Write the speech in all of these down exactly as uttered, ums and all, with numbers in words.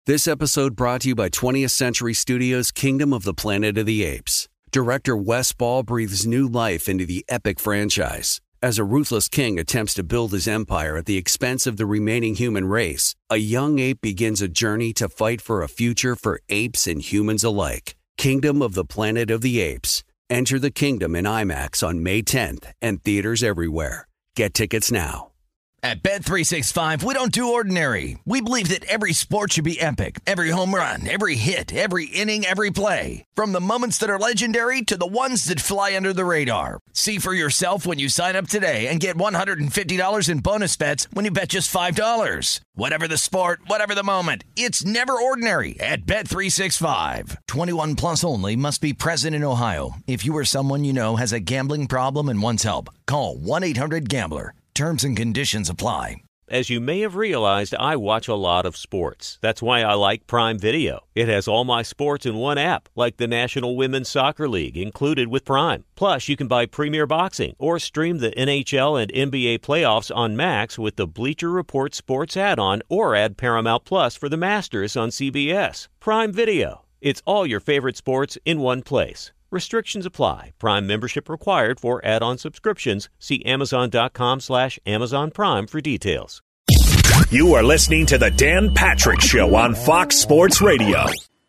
This episode brought to you by twentieth Century Studios' Kingdom of the Planet of the Apes. Director Wes Ball breathes new life into the epic franchise. As a ruthless king attempts to build his empire at the expense of the remaining human race, a young ape begins a journey to fight for a future for apes and humans alike. Kingdom of the Planet of the Apes. Enter the kingdom in IMAX on May tenth and theaters everywhere. Get tickets now. At Bet three sixty-five, we don't do ordinary. We believe that every sport should be epic. Every home run, every hit, every inning, every play. From the moments that are legendary to the ones that fly under the radar. See for yourself when you sign up today and get one hundred fifty dollars in bonus bets when you bet just five dollars. Whatever the sport, whatever the moment, it's never ordinary at Bet three sixty-five. twenty-one plus only. Must be present in Ohio. If you or someone you know has a gambling problem and wants help, call one eight hundred gambler. Terms and conditions apply. As you may have realized, I watch a lot of sports. That's why I like Prime Video. It has all my sports in one app, like the National Women's Soccer League, included with Prime. Plus, you can buy Premier Boxing or stream the N H L and N B A playoffs on Max with the Bleacher Report Sports add-on, or add Paramount Plus for the Masters on C B S. Prime Video. It's all your favorite sports in one place. Restrictions apply. Prime membership required for add-on subscriptions. See Amazon.com slash Amazon Prime for details. You are listening to the Dan Patrick Show on Fox Sports Radio.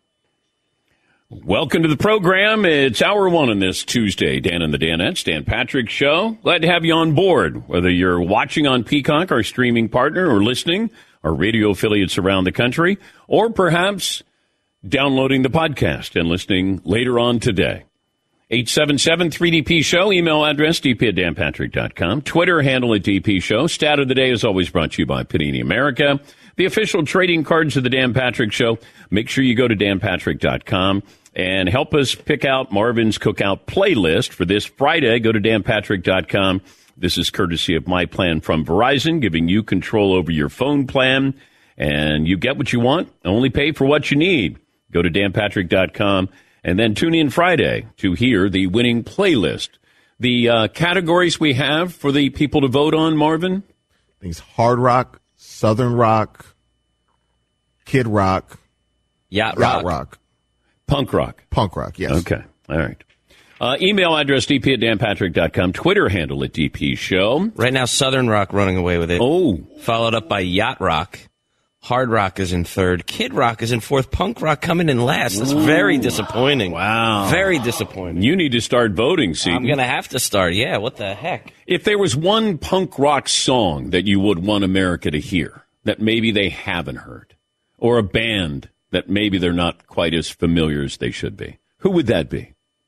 Welcome to the program. It's hour one on this Tuesday. Dan and the Danettes, Dan Patrick Show. Glad to have you on board. Whether you're watching on Peacock, our streaming partner, or listening, our radio affiliates around the country, or perhaps downloading the podcast and listening later on today. eight seven seven three D P Show, email address d p at dan patrick dot com, Twitter handle at D P Show. Stat of the day is always brought to you by Panini America, the official trading cards of the Dan Patrick Show. Make sure you go to dan patrick dot com and help us pick out Marvin's Cookout playlist for this Friday. Go to dan patrick dot com. This is courtesy of My Plan from Verizon, giving you control over your phone plan, and you get what you want, only pay for what you need. Go to dan patrick dot com. And then tune in Friday to hear the winning playlist. The uh, categories we have for the people to vote on, Marvin? Things hard rock, southern rock, kid rock, yacht rock, yacht rock, punk rock. Punk rock, yes. Okay, all right. Uh, email address d p at dan patrick dot com, Twitter handle at D P Show. Right now, southern rock running away with it. Oh. Followed up by yacht rock. Hard rock is in third. Kid rock is in fourth. Punk rock coming in last. That's very disappointing. Wow. Very disappointing. You need to start voting, Seton. I'm going to have to start. Yeah, what the heck? If there was one punk rock song that you would want America to hear that maybe they haven't heard, or a band that maybe they're not quite as familiar as they should be, who would that be?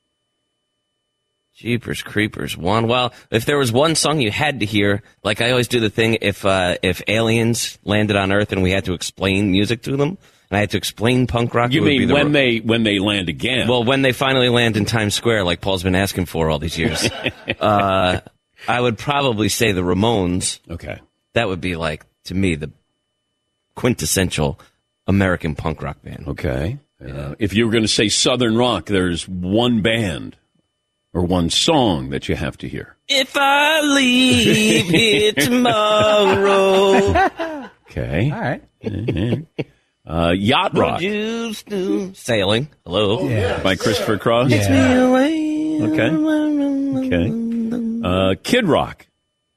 Jeepers creepers. One. Well, if there was one song you had to hear, like I always do the thing, if uh, if aliens landed on Earth and we had to explain music to them, and I had to explain punk rock. You it would mean be the when ro- they when they land again? Well, when they finally land in Times Square, like Paul's been asking for all these years, uh, I would probably say the Ramones. Okay, that would be like, to me, the quintessential American punk rock band. Okay, uh, if you were going to say southern rock, there's one band or one song that you have to hear. If I leave here tomorrow. Okay. All right. uh, yacht rock. Sailing. Hello. Yeah. By Christopher Cross. Takes me away. Okay. Okay. Uh, Kid Rock.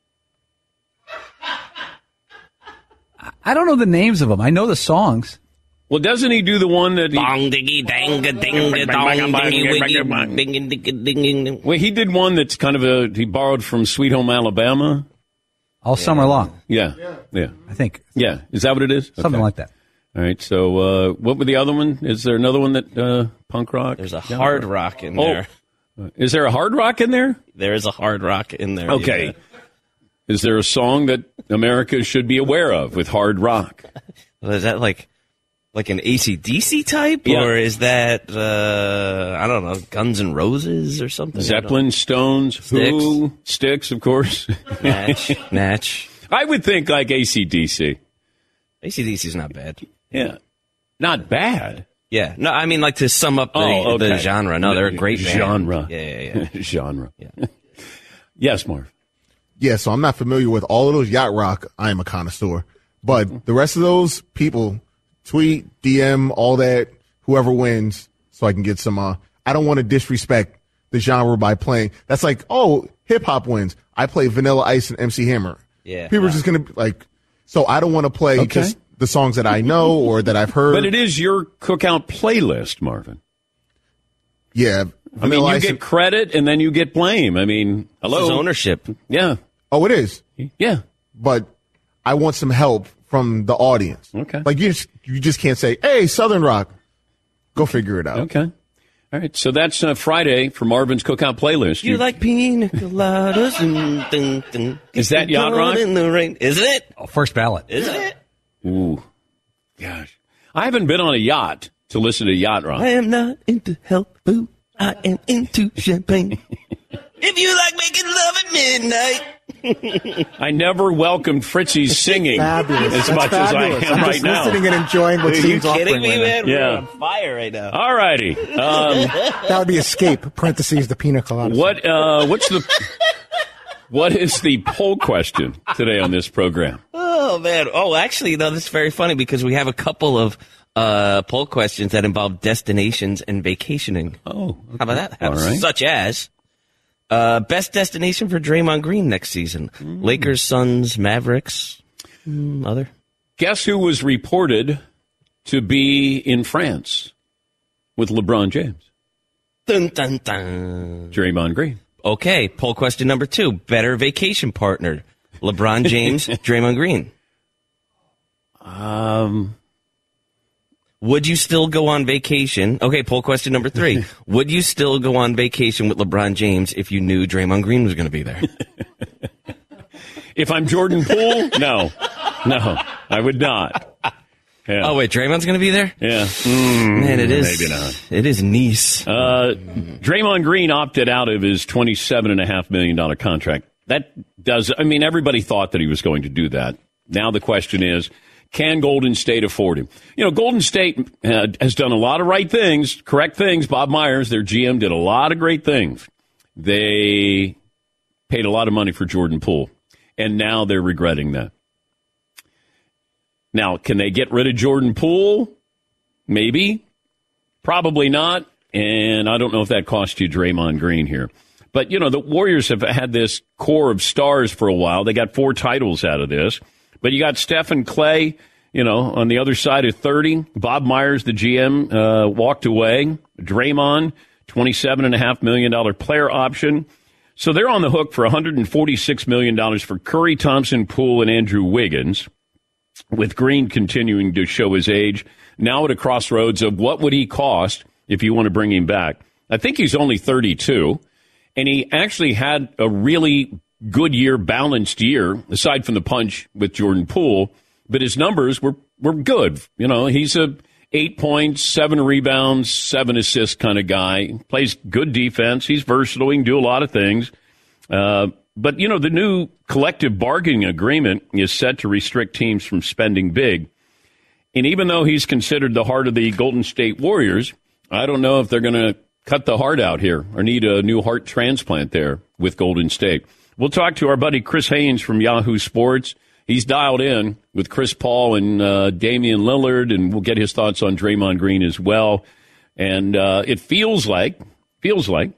I don't know the names of them. I know the songs. Well, doesn't he do the one that he... Bong diggy danga dinga dong diggy wiggy bing diggy ding. Well, he did one that's kind of a... He borrowed from Sweet Home Alabama. All yeah. summer long. Yeah. Yeah. I think. Yeah. Is that what it is? Something okay. like that. All right. So, uh, what were the other one? Is there another one that, uh, punk rock? There's a hard rock in oh. there. Is there a hard rock in there? There is a hard rock in there. Okay. Yeah. Is there a song that America should be aware of with hard rock? Well, is that like... Like an A C D C type? Yeah. Or is that, uh, I don't know, Guns N' Roses or something? Zeppelin, Stones, Styx. Who, Styx, of course. Natch, Natch. I would think like A C D C. A C D C's not bad. Yeah. Not bad. Yeah. No, I mean, like, to sum up the, oh, okay. the genre. No, they're a great band. Genre. Yeah, yeah, yeah. Genre. Yeah. Yes, Marv. Yeah, so I'm not familiar with all of those yacht rock. I am a connoisseur. But the rest of those people tweet, D M, all that, whoever wins, so I can get some. Uh, I don't want to disrespect the genre by playing. That's like, oh, hip hop wins. I play Vanilla Ice and M C Hammer. Yeah, people are just gonna be like. So I don't want to play Okay. just the songs that I know or that I've heard. But it is your cookout playlist, Marvin. Yeah, I mean, you get credit and then you get blame. I mean, hello, This is ownership. Yeah. Oh, it is. Yeah. But I want some help from the audience. Okay. Like you, just, you just can't say, "Hey, Southern Rock." Go figure it out. Okay. All right. So that's uh, Friday for Marvin's cookout playlist. You, you like pina coladas and dun, dun, is that Yacht Rock? In the rain. Isn't it? Oh, first ballot. Isn't it? Ooh, gosh, I haven't been on a yacht to listen to Yacht Rock. I am not into health food. I am into champagne. If you like making love at midnight. I never welcomed Fritzy's singing Fabulous. as That's much fabulous. as I am I'm right just now. listening and enjoying what Are you Steve's kidding offering me, right man? Yeah. We're on fire right now. All righty. Um, now. That would be escape. Parentheses the pina colada. what? Uh, what's the? What is the poll question today on this program? Oh, man. Oh, actually, no, this is very funny because we have a couple of uh, poll questions that involve destinations and vacationing. Oh, okay. How about that? All right. Such as uh, best destination for Draymond Green next season. Mm. Lakers, Suns, Mavericks, mm, other. Guess who was reported to be in France with LeBron James? Dun, dun, dun. Draymond Green. Okay, poll question number two. Better vacation partner, LeBron James, Draymond Green. Um, Would you still go on vacation? Okay, poll question number three. Would you still go on vacation with LeBron James if you knew Draymond Green was going to be there? If I'm Jordan Poole, no. No, I would not. Yeah. Oh, wait, Draymond's going to be there? Yeah. Mm, Man, it is. Maybe not. It is Nice. Uh, Draymond Green opted out of his twenty-seven point five million dollars contract. That does, I mean, everybody thought that he was going to do that. Now the question is, can Golden State afford him? You know, Golden State uh, has done a lot of right things, correct things. Bob Myers, their G M, did a lot of great things. They paid a lot of money for Jordan Poole, and now they're regretting that. Now, can they get rid of Jordan Poole? Maybe. Probably not. And I don't know if that cost you Draymond Green here. But, you know, the Warriors have had this core of stars for a while. They got four titles out of this. But you got Steph and Clay, you know, on the other side of thirty. Bob Myers, the G M, uh, walked away. Draymond, twenty-seven point five million dollars player option. So they're on the hook for one hundred forty-six million dollars for Curry, Thompson, Poole, and Andrew Wiggins, with Green continuing to show his age. Now at a crossroads of what would he cost if you want to bring him back. I think he's only thirty-two, and he actually had a really good year, balanced year, aside from the punch with Jordan Poole, but his numbers were, were good. You know, he's a eight points, seven rebounds, seven assists kind of guy. Plays good defense. He's versatile. He can do a lot of things. Uh, but, you know, the new collective bargaining agreement is set to restrict teams from spending big. And even though he's considered the heart of the Golden State Warriors, I don't know if they're going to cut the heart out here or need a new heart transplant there with Golden State. We'll talk to our buddy Chris Haynes from Yahoo Sports. He's dialed in with Chris Paul and uh, Damian Lillard, and we'll get his thoughts on Draymond Green as well. And uh, it feels like, feels like,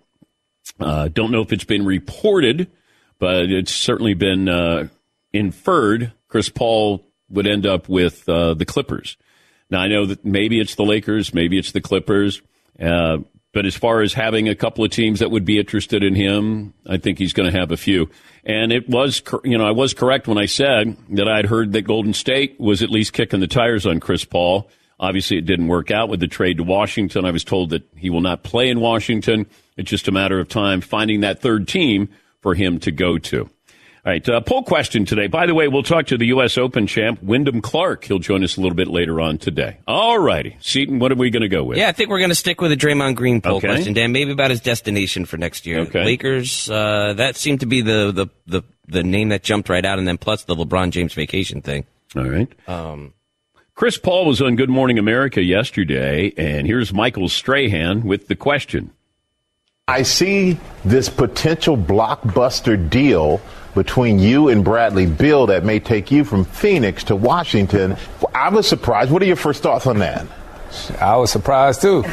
uh, don't know if it's been reported, but it's certainly been uh, inferred Chris Paul would end up with uh, the Clippers. Now, I know that maybe it's the Lakers, maybe it's the Clippers, uh, but as far as having a couple of teams that would be interested in him, I think he's going to have a few. And it was, you know, I was correct when I said that I'd heard that Golden State was at least kicking the tires on Chris Paul. Obviously, it didn't work out with the trade to Washington. I was told that he will not play in Washington. It's just a matter of time finding that third team for him to go to. All right, uh, poll question today. By the way, we'll talk to the U S Open champ, Wyndham Clark. He'll join us a little bit later on today. All righty. Seton, what are we going to go with? Yeah, I think we're going to stick with the Draymond Green poll Okay. question, Dan. Maybe about his destination for next year. Okay. Lakers, uh, that seemed to be the, the, the, the name that jumped right out, and then plus the LeBron James vacation thing. All right. Um, Chris Paul was on Good Morning America yesterday, and here's Michael Strahan with the question. I see this potential blockbuster deal between you and Bradley Beal that may take you from Phoenix to Washington. I was surprised. What are your first thoughts on that? I was surprised, too.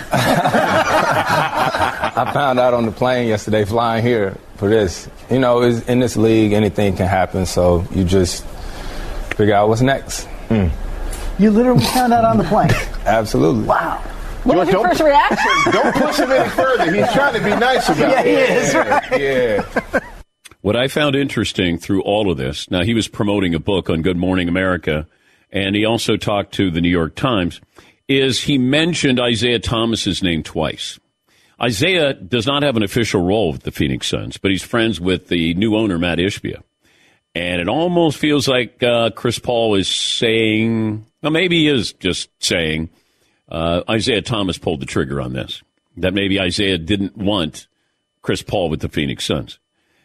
I found out on the plane yesterday flying here for this. You know, it's, in this league, anything can happen, so you just figure out what's next. Mm. You literally found out on the plane? Absolutely. Wow. What George, was your first reaction? Don't push him any further. He's trying to be nice about yeah, it. Yeah, he is, right? Yeah. What I found interesting through all of this, now he was promoting a book on Good Morning America, and he also talked to the New York Times, is he mentioned Isaiah Thomas's name twice. Isaiah does not have an official role with the Phoenix Suns, but he's friends with the new owner, Matt Ishbia. And it almost feels like uh, Chris Paul is saying, well, maybe he is just saying, uh, Isaiah Thomas pulled the trigger on this. That maybe Isaiah didn't want Chris Paul with the Phoenix Suns.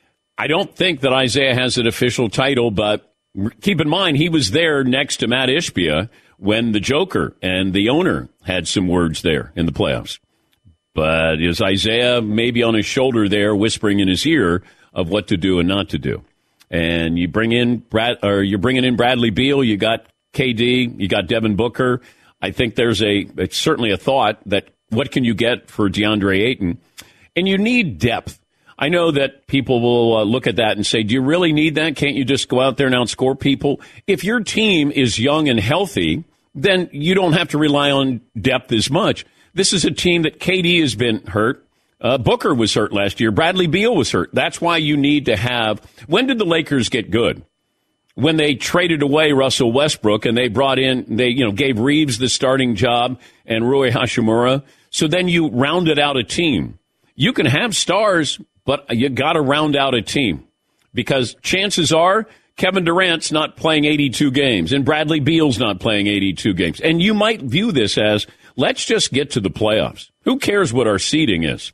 I don't think that Isaiah has an official title, but keep in mind, he was there next to Matt Ishbia when the Joker and the owner had some words there in the playoffs. But is Isaiah maybe on his shoulder there, whispering in his ear of what to do and not to do? And you bring in Brad, or you're bringing in Bradley Beal. You got K D. You got Devin Booker. I think there's a it's certainly a thought that what can you get for DeAndre Ayton? And you need depth. I know that people will uh, look at that and say, do you really need that? Can't you just go out there and outscore people? If your team is young and healthy, then you don't have to rely on depth as much. This is a team that K D has been hurt. Uh, Booker was hurt last year. Bradley Beal was hurt. That's why you need to have – when did the Lakers get good? When they traded away Russell Westbrook and they brought in – they you know gave Reeves the starting job and Rui Hachimura. So then you rounded out a team. You can have stars, but you got to round out a team because chances are Kevin Durant's not playing eighty-two games and Bradley Beal's not playing eighty-two games. And you might view this as, let's just get to the playoffs. Who cares what our seeding is?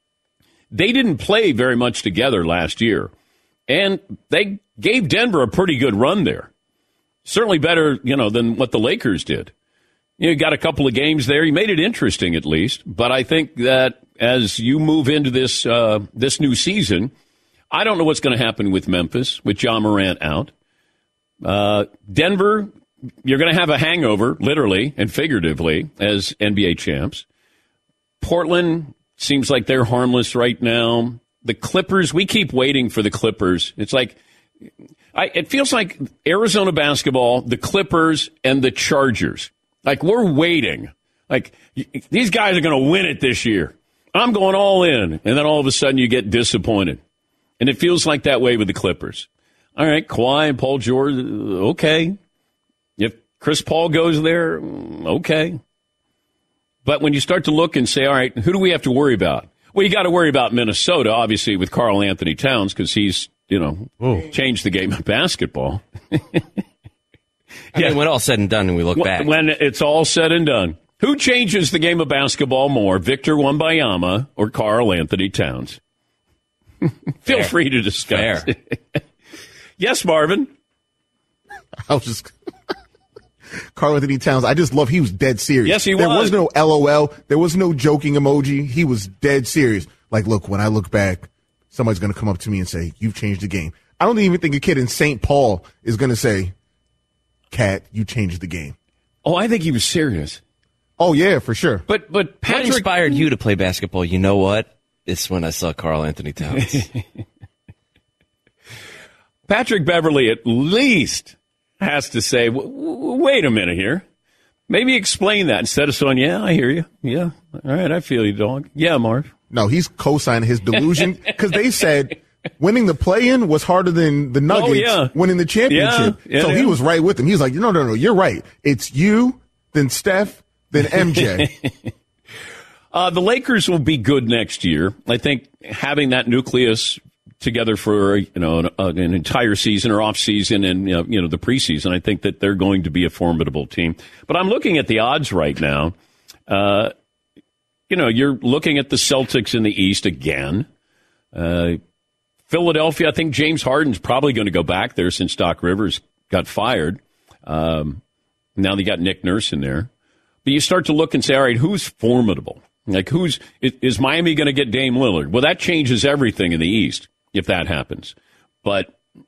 They didn't play very much together last year, and they gave Denver a pretty good run there. Certainly better, you know, than what the Lakers did. You know, you got a couple of games there. You made it interesting, at least. But I think that as you move into this uh, this new season, I don't know what's going to happen with Memphis, with Ja Morant out. Uh, Denver, you're going to have a hangover, literally and figuratively, as N B A champs. Portland seems like they're harmless right now. The Clippers, we keep waiting for the Clippers. It's like, I, it feels like Arizona basketball, the Clippers, and the Chargers. Like, we're waiting. Like, these guys are going to win it this year. I'm going all in. And then all of a sudden you get disappointed. And it feels like that way with the Clippers. All right, Kawhi and Paul George, okay. If Chris Paul goes there, okay. But when you start to look and say, all right, who do we have to worry about? Well, you got to worry about Minnesota, obviously, with Karl Anthony Towns, because he's, you know, Whoa. changed the game of basketball. I yeah. mean, when all said and done and we look when, back. When it's all said and done, who changes the game of basketball more, Victor Wembanyama or Karl Anthony Towns? Feel Fair. free to discuss. Yes, Marvin. I was just... Karl Anthony Towns, I just love he was dead serious. Yes, he there was. There was no L O L. There was no joking emoji. He was dead serious. Like, look, when I look back, somebody's going to come up to me and say, you've changed the game. I don't even think a kid in Saint Paul is going to say, Cat, you changed the game. Oh, I think he was serious. Oh, yeah, for sure. But but Patrick... What inspired you to play basketball? You know what? It's when I saw Karl Anthony Towns. Patrick Beverley at least has to say, w- w- wait a minute here. Maybe explain that instead of saying, yeah, I hear you. Yeah. All right, I feel you, dog. Yeah, Marv. No, he's co-signing his delusion because they said winning the play-in was harder than the Nuggets oh, yeah. winning the championship. Yeah, yeah, so yeah. he was right with him. He was like, no, no, no, you're right. It's you, then Steph, then M J. uh, the Lakers will be good next year. I think having that nucleus together for you know an, uh, an entire season or off season and you know, you know the preseason, I think that they're going to be a formidable team. But I'm looking at the odds right now. Uh, you know, you're looking at the Celtics in the East again. Uh, Philadelphia, I think James Harden's probably going to go back there since Doc Rivers got fired. Um, now they got Nick Nurse in there. But you start to look and say, all right, who's formidable? Like, who's is, is Miami going to get Dame Lillard? Well, that changes everything in the East if that happens. But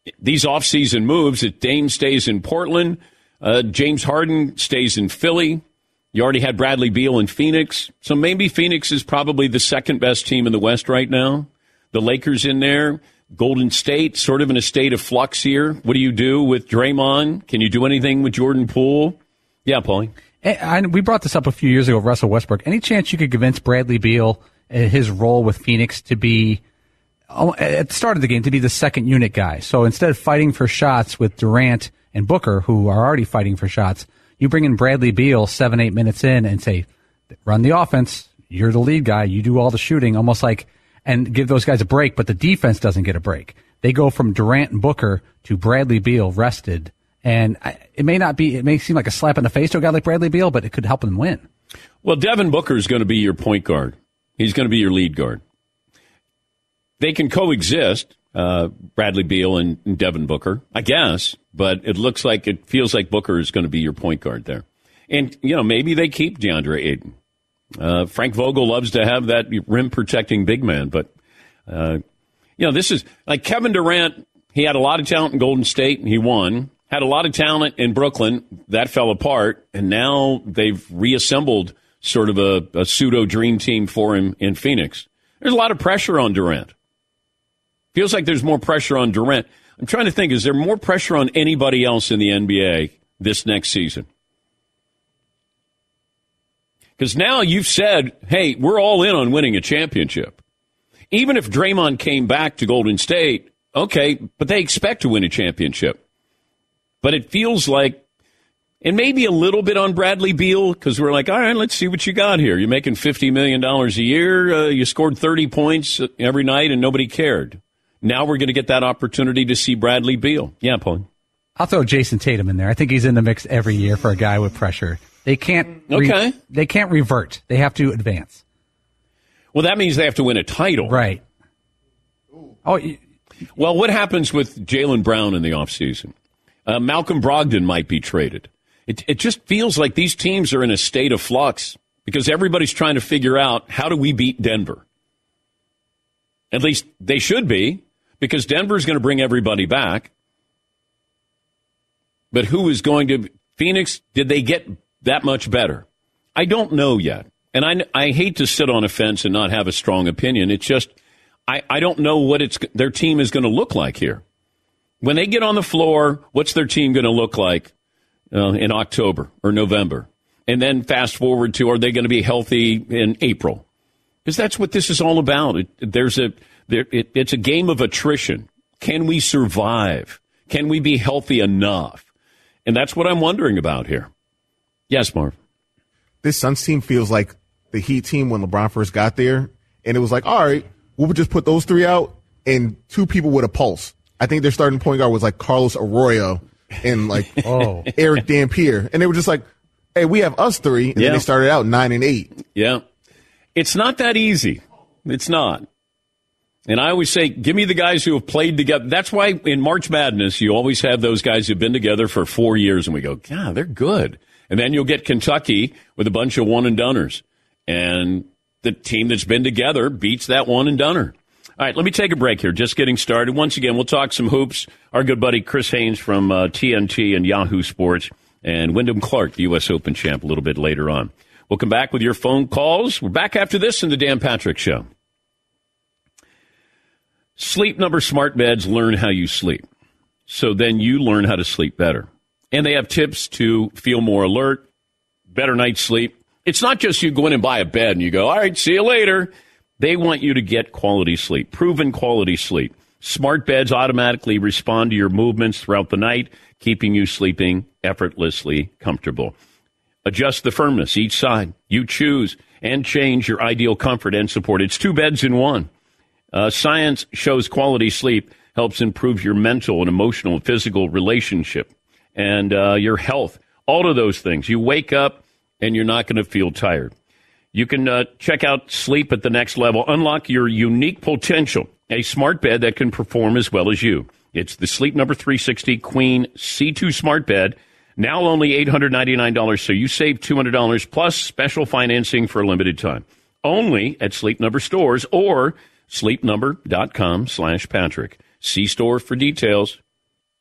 these offseason moves, if Dame stays in Portland, uh, James Harden stays in Philly. You already had Bradley Beal in Phoenix. So maybe Phoenix is probably the second best team in the West right now. The Lakers in there. Golden State, sort of in a state of flux here. What do you do with Draymond? Can you do anything with Jordan Poole? Yeah, Paulie. And we brought this up a few years ago with Russell Westbrook. Any chance you could convince Bradley Beal, uh, his role with Phoenix, to be, uh, at the start of the game, to be the second unit guy? So instead of fighting for shots with Durant and Booker, who are already fighting for shots, you bring in Bradley Beal seven, eight minutes in and say, run the offense. You're the lead guy. You do all the shooting, almost like, and give those guys a break, but the defense doesn't get a break. They go from Durant and Booker to Bradley Beal rested. And I, it may not be, it may seem like a slap in the face to a guy like Bradley Beal, but it could help them win. Well, Devin Booker is going to be your point guard. He's going to be your lead guard. They can coexist, uh, Bradley Beal and, and Devin Booker, I guess, but it looks like, it feels like Booker is going to be your point guard there. And, you know, maybe they keep DeAndre Ayton. Uh, Frank Vogel loves to have that rim-protecting big man, but, uh, you know, this is, like Kevin Durant, he had a lot of talent in Golden State, and he won. Had a lot of talent in Brooklyn. That fell apart, and now they've reassembled sort of a, a pseudo-dream team for him in Phoenix. There's a lot of pressure on Durant. Feels like there's more pressure on Durant. I'm trying to think, is there more pressure on anybody else in the N B A this next season? Because now you've said, hey, we're all in on winning a championship. Even if Draymond came back to Golden State, okay, but they expect to win a championship. But it feels like, and maybe a little bit on Bradley Beal, because we're like, all right, let's see what you got here. You're making fifty million dollars a year. Uh, you scored thirty points every night, and nobody cared. Now we're going to get that opportunity to see Bradley Beal. Yeah, Paul. I'll throw Jason Tatum in there. I think he's in the mix every year for a guy with pressure. They can't. Re- okay. They can't revert. They have to advance. Well, that means they have to win a title. Right. Oh. Well, what happens with Jaylen Brown in the offseason? Uh, Malcolm Brogdon might be traded. It, it just feels like these teams are in a state of flux because everybody's trying to figure out, how do we beat Denver? At least they should be, because Denver's going to bring everybody back. But who is going to... Phoenix, did they get that much better? I don't know yet. And I, I hate to sit on a fence and not have a strong opinion. It's just, I, I don't know what it's their team is going to look like here. When they get on the floor, what's their team going to look like uh, in October or November? And then fast forward to, are they going to be healthy in April? Because that's what this is all about. It, there's a, there, it, it's a game of attrition. Can we survive? Can we be healthy enough? And that's what I'm wondering about here. Yes, Marv. This Suns team feels like the Heat team when LeBron first got there. And it was like, all right, we'll just put those three out and two people with a pulse. I think their starting point guard was like Carlos Arroyo and like oh. Eric Dampier. And they were just like, hey, we have us three. And yeah. then they started out nine and eight. Yeah. It's not that easy. It's not. And I always say, give me the guys who have played together. That's why in March Madness, you always have those guys who've been together for four years. And we go, God, they're good. And then you'll get Kentucky with a bunch of one-and-doners. And the team that's been together beats that one-and-doner. All right, let me take a break here. Just getting started. Once again, we'll talk some hoops. Our good buddy Chris Haynes from uh, T N T and Yahoo Sports, and Wyndham Clark, the U S Open champ, a little bit later on. We'll come back with your phone calls. We're back after this in the Dan Patrick Show. Sleep Number smart beds learn how you sleep. So then you learn how to sleep better. And they have tips to feel more alert, better night's sleep. It's not just you go in and buy a bed and you go, all right, see you later. They want you to get quality sleep, proven quality sleep. Smart beds automatically respond to your movements throughout the night, keeping you sleeping effortlessly comfortable. Adjust the firmness each side. You choose and change your ideal comfort and support. It's two beds in one. Uh, science shows quality sleep helps improve your mental and emotional and physical relationship and uh, your health. All of those things. You wake up and you're not going to feel tired. You can uh, check out Sleep at the Next Level. Unlock your unique potential. A smart bed that can perform as well as you. It's the Sleep Number three sixty Queen C two Smart Bed. Now only eight hundred ninety-nine dollars, so you save two hundred dollars plus special financing for a limited time. Only at Sleep Number stores or sleep number dot com slash Patrick. See store for details.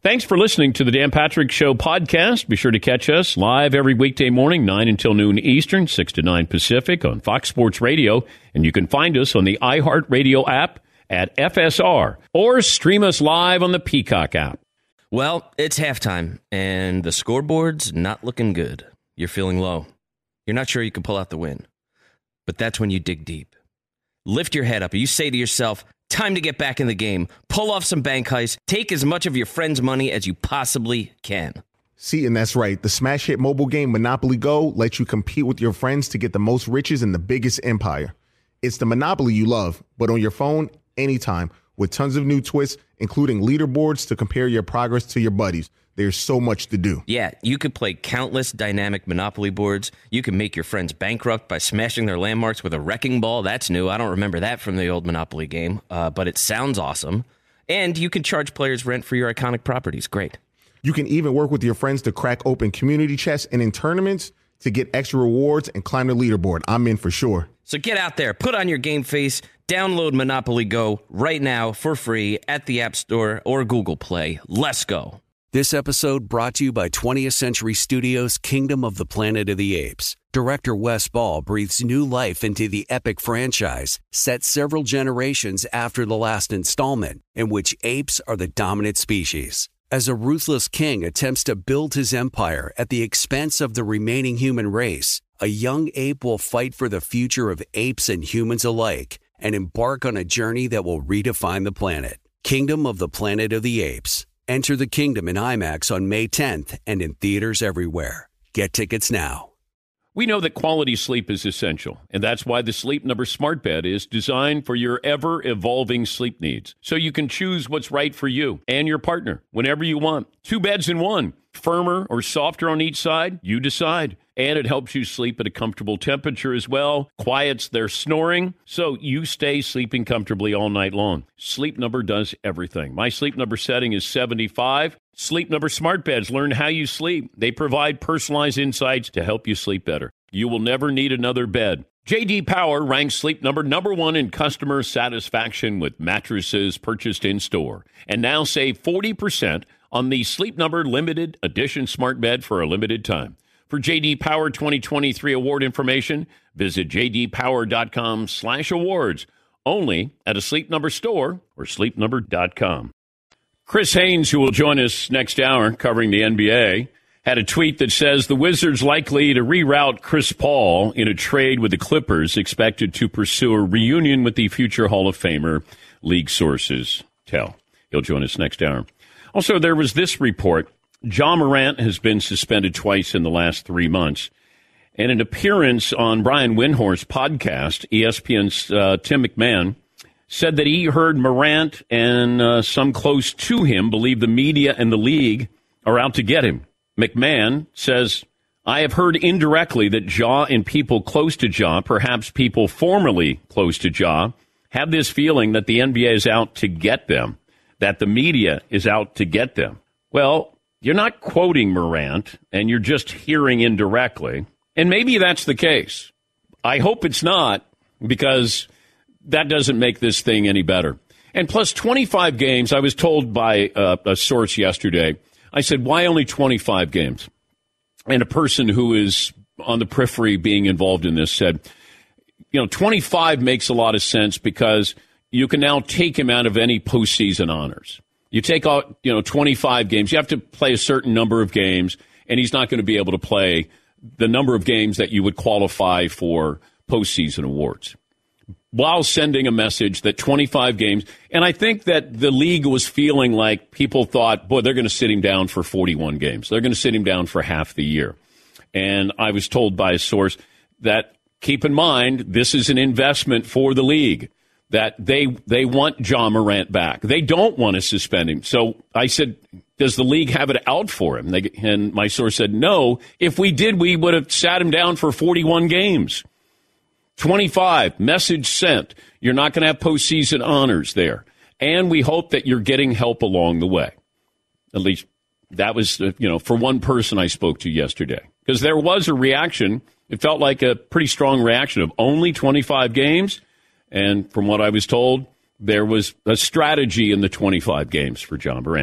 Thanks for listening to the Dan Patrick Show podcast. Be sure to catch us live every weekday morning, nine until noon Eastern, six to nine Pacific on Fox Sports Radio. And you can find us on the iHeartRadio app at F S R or stream us live on the Peacock app. Well, it's halftime, and the scoreboard's not looking good. You're feeling low. You're not sure you can pull out the win. But that's when you dig deep. Lift your head up. You say to yourself, time to get back in the game. Pull off some bank heists. Take as much of your friend's money as you possibly can. See, and that's right. The smash hit mobile game Monopoly Go lets you compete with your friends to get the most riches in the biggest empire. It's the Monopoly you love, but on your phone, anytime, with tons of new twists, including leaderboards to compare your progress to your buddies. There's so much to do. Yeah, you could play countless dynamic Monopoly boards. You can make your friends bankrupt by smashing their landmarks with a wrecking ball. That's new. I don't remember that from the old Monopoly game, uh, but it sounds awesome. And you can charge players rent for your iconic properties. Great. You can even work with your friends to crack open community chests and in tournaments to get extra rewards and climb the leaderboard. I'm in for sure. So get out there, put on your game face, download Monopoly Go right now for free at the App Store or Google Play. Let's go. This episode brought to you by twentieth Century Studios' Kingdom of the Planet of the Apes. Director Wes Ball breathes new life into the epic franchise, set several generations after the last installment, in which apes are the dominant species. As a ruthless king attempts to build his empire at the expense of the remaining human race, a young ape will fight for the future of apes and humans alike and embark on a journey that will redefine the planet. Kingdom of the Planet of the Apes. Enter the kingdom in IMAX on May tenth and in theaters everywhere. Get tickets now. We know that quality sleep is essential, and that's why the Sleep Number Smart Bed is designed for your ever-evolving sleep needs, so you can choose what's right for you and your partner whenever you want. Two beds in one, firmer or softer on each side, you decide. And it helps you sleep at a comfortable temperature as well, quiets their snoring, so you stay sleeping comfortably all night long. Sleep Number does everything. My Sleep Number setting is seventy-five. Sleep Number Smart Beds learn how you sleep. They provide personalized insights to help you sleep better. You will never need another bed. J D Power ranks Sleep Number number one in customer satisfaction with mattresses purchased in-store. And now save forty percent on the Sleep Number Limited Edition Smart Bed for a limited time. For J D Power twenty twenty-three award information, visit jdpower.com slash awards. Only at a Sleep Number store or sleep number dot com. Chris Haynes, who will join us next hour covering the N B A, had a tweet that says the Wizards likely to reroute Chris Paul in a trade with the Clippers, expected to pursue a reunion with the future Hall of Famer, league sources tell. He'll join us next hour. Also, there was this report. Ja Morant has been suspended twice in the last three months. In an appearance on Brian Windhorst's podcast, E S P N's uh, Tim McMahon said that he heard Morant and uh, some close to him believe the media and the league are out to get him. McMahon says, I have heard indirectly that Ja and people close to Ja, perhaps people formerly close to Ja, have this feeling that the N B A is out to get them, that the media is out to get them. Well, you're not quoting Morant, and you're just hearing indirectly. And maybe that's the case. I hope it's not, because that doesn't make this thing any better. And plus, twenty-five games, I was told by uh, a source yesterday, I said, why only twenty-five games? And a person who is on the periphery being involved in this said, you know, twenty-five makes a lot of sense because you can now take him out of any postseason honors. You take out, you know, twenty-five games. You have to play a certain number of games, and he's not going to be able to play the number of games that you would qualify for postseason awards, while sending a message that twenty-five games. And I think that the league was feeling like people thought, boy, they're going to sit him down for forty-one games. They're going to sit him down for half the year. And I was told by a source that, keep in mind, this is an investment for the league, that they they want Ja Morant back. They don't want to suspend him. So I said, does the league have it out for him? They, and my source said, no. If we did, we would have sat him down for forty-one games. twenty-five, message sent. You're not going to have postseason honors there. And we hope that you're getting help along the way. At least that was, you know, for one person I spoke to yesterday. Because there was a reaction. It felt like a pretty strong reaction of only twenty-five games. And from what I was told, there was a strategy in the twenty-five games for Ja Morant.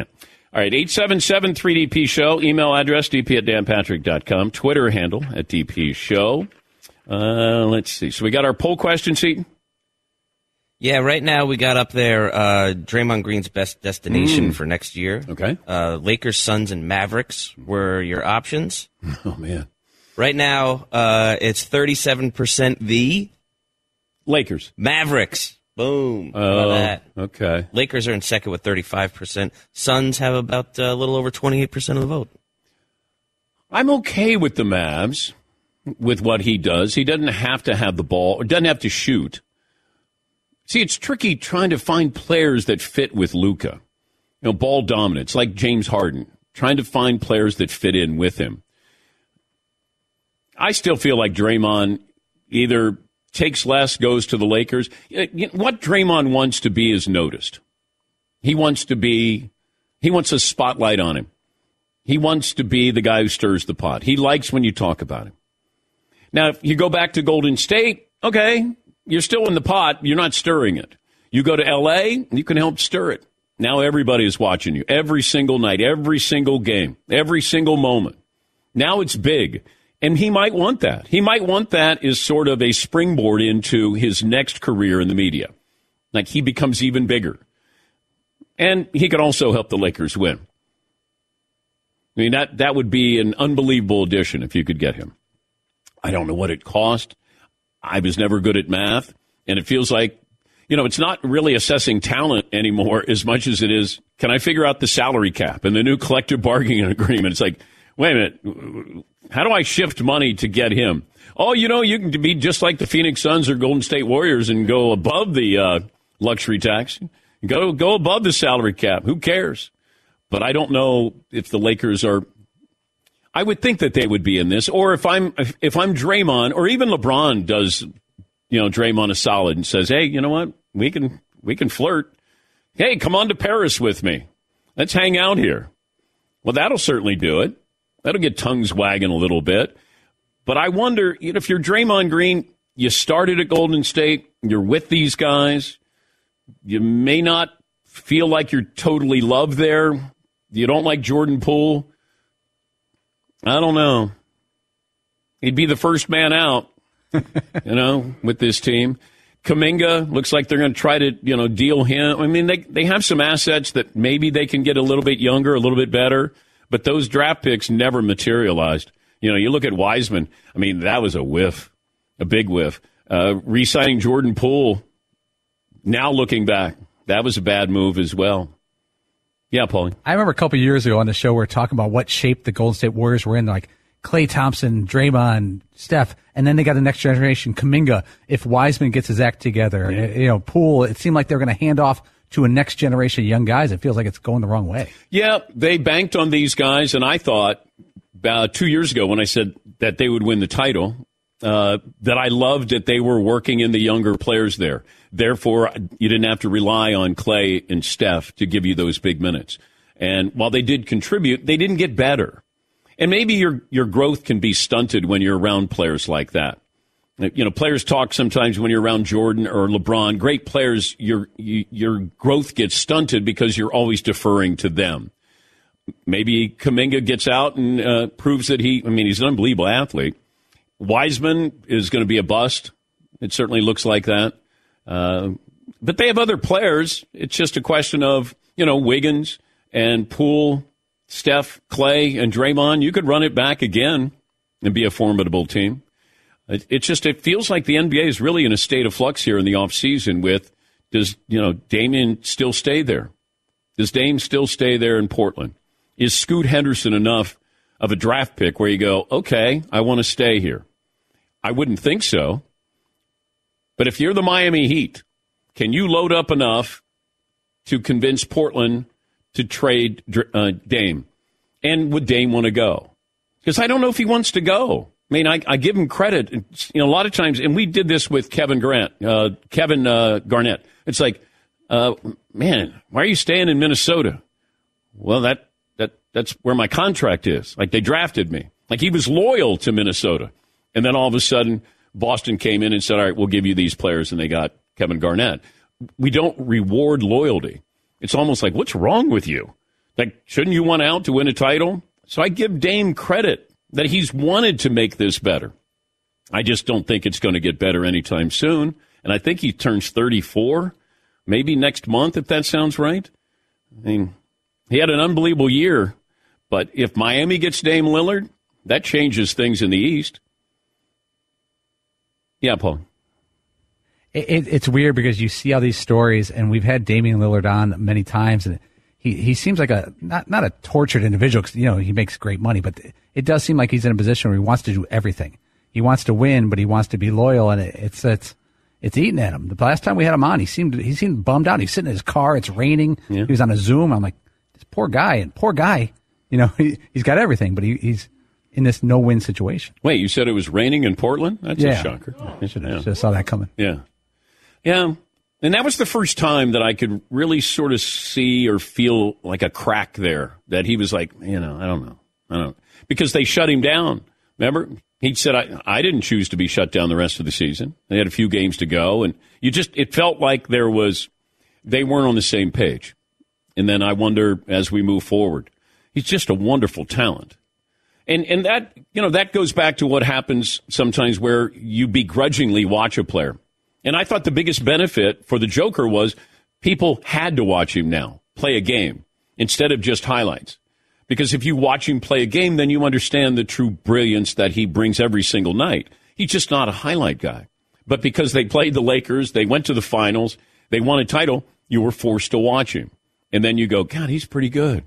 All right, eight seven seven three D P show. Email address d p at dan patrick dot com. Twitter handle at D P show. Uh, let's see. So we got our poll question, Seton? Yeah, right now we got up there uh, Draymond Green's best destination Mm. for next year. Okay. Uh, Lakers, Suns, and Mavericks were your options. Oh, man. Right now, uh, it's thirty-seven percent the Lakers. Mavericks. Boom. How Oh, about that? okay. Lakers are in second with thirty-five percent. Suns have about uh, a little over twenty-eight percent of the vote. I'm okay with the Mavs, with what he does. He doesn't have to have the ball, or doesn't have to shoot. See, it's tricky trying to find players that fit with Luka. You know, ball dominance, like James Harden, trying to find players that fit in with him. I still feel like Draymond either takes less, goes to the Lakers. What Draymond wants to be is noticed. He wants to be, he wants a spotlight on him. He wants to be the guy who stirs the pot. He likes when you talk about him. Now, if you go back to Golden State, okay, you're still in the pot. You're not stirring it. You go to L A, you can help stir it. Now everybody is watching you every single night, every single game, every single moment. Now it's big. And he might want that. He might want that as sort of a springboard into his next career in the media. Like he becomes even bigger. And he could also help the Lakers win. I mean, that, that would be an unbelievable addition if you could get him. I don't know what it cost. I was never good at math. And it feels like, you know, it's not really assessing talent anymore as much as it is, can I figure out the salary cap and the new collective bargaining agreement? It's like, wait a minute, how do I shift money to get him? Oh, you know, you can be just like the Phoenix Suns or Golden State Warriors and go above the uh, luxury tax. Go go above the salary cap. Who cares? But I don't know if the Lakers are. I would think that they would be in this. Or if I'm if, if I'm Draymond, or even LeBron does, you know, Draymond a solid and says, hey, you know what? We can we can flirt. Hey, come on to Paris with me. Let's hang out here. Well, that'll certainly do it. That'll get tongues wagging a little bit. But I wonder, you know, if you're Draymond Green, you started at Golden State, you're with these guys, you may not feel like you're totally loved there. You don't like Jordan Poole. I don't know. He'd be the first man out, you know, with this team. Kuminga, looks like they're going to try to, you know, deal him. I mean, they they have some assets that maybe they can get a little bit younger, a little bit better. But those draft picks never materialized. You know, you look at Wiseman. I mean, that was a whiff, a big whiff. Uh, re-signing Jordan Poole, now looking back, that was a bad move as well. Yeah, Paulie. I remember a couple of years ago on the show we were talking about what shape the Golden State Warriors were in, like Klay Thompson, Draymond, Steph, and then they got the next generation, Kuminga. If Wiseman gets his act together, yeah. you know, Poole, it seemed like they're going to hand off to a next generation of young guys. It feels like it's going the wrong way. Yeah, they banked on these guys, and I thought about two years ago when I said that they would win the title, uh, that I loved that they were working in the younger players there. Therefore, you didn't have to rely on Klay and Steph to give you those big minutes. And while they did contribute, they didn't get better. And maybe your your growth can be stunted when you're around players like that. You know, players talk sometimes when you're around Jordan or LeBron. Great players, your you, your growth gets stunted because you're always deferring to them. Maybe Kuminga gets out and uh, proves that he, I mean, he's an unbelievable athlete. Wiseman is going to be a bust. It certainly looks like that. Uh, but they have other players. It's just a question of, you know, Wiggins and Poole, Steph, Klay, and Draymond. You could run it back again and be a formidable team. It's just, it feels like the N B A is really in a state of flux here in the offseason with, does, you know, Damian still stay there? Does Dame still stay there in Portland? Is Scoot Henderson enough of a draft pick where you go, okay, I want to stay here? I wouldn't think so. But if you're the Miami Heat, can you load up enough to convince Portland to trade uh, Dame? And would Dame want to go? Because I don't know if he wants to go. I mean, I, I give him credit. You know, a lot of times, and we did this with Kevin Grant, uh, Kevin uh, Garnett. It's like, uh, man, why are you staying in Minnesota? Well, that that that's where my contract is. Like, they drafted me. Like, he was loyal to Minnesota. And then all of a sudden, Boston came in and said, all right, we'll give you these players, and they got Kevin Garnett. We don't reward loyalty. It's almost like, what's wrong with you? Like, shouldn't you want out to win a title? So I give Dame credit that he's wanted to make this better. I just don't think it's going to get better anytime soon. And I think he turns thirty-four, maybe next month, if that sounds right. I mean, he had an unbelievable year. But if Miami gets Dame Lillard, that changes things in the East. Yeah, Paul. It, it, it's weird because you see all these stories, and we've had Damian Lillard on many times, and he, he seems like a not not a tortured individual because, you know, he makes great money, but it does seem like he's in a position where he wants to do everything. He wants to win, but he wants to be loyal, and it, it's it's it's eating at him. The last time we had him on, he seemed he seemed bummed out. He's sitting in his car. It's raining. Yeah. He was on a Zoom. I'm like, this poor guy, and poor guy. You know, he, he's got everything, but he, he's in this no-win situation. Wait, you said it was raining in Portland? That's yeah. a shocker. I should have yeah. saw that coming. Yeah. Yeah. And that was the first time that I could really sort of see or feel like a crack there, that he was like, you know, I don't know. I don't know. Because they shut him down. Remember? He said, I, I didn't choose to be shut down the rest of the season. They had a few games to go, and you just, it felt like there was, they weren't on the same page. And then I wonder, as we move forward, he's just a wonderful talent. And and that, you know, that goes back to what happens sometimes where you begrudgingly watch a player. And I thought the biggest benefit for the Joker was people had to watch him now play a game instead of just highlights. Because if you watch him play a game, then you understand the true brilliance that he brings every single night. He's just not a highlight guy. But because they played the Lakers, they went to the finals, they won a title, you were forced to watch him. And then you go, God, he's pretty good.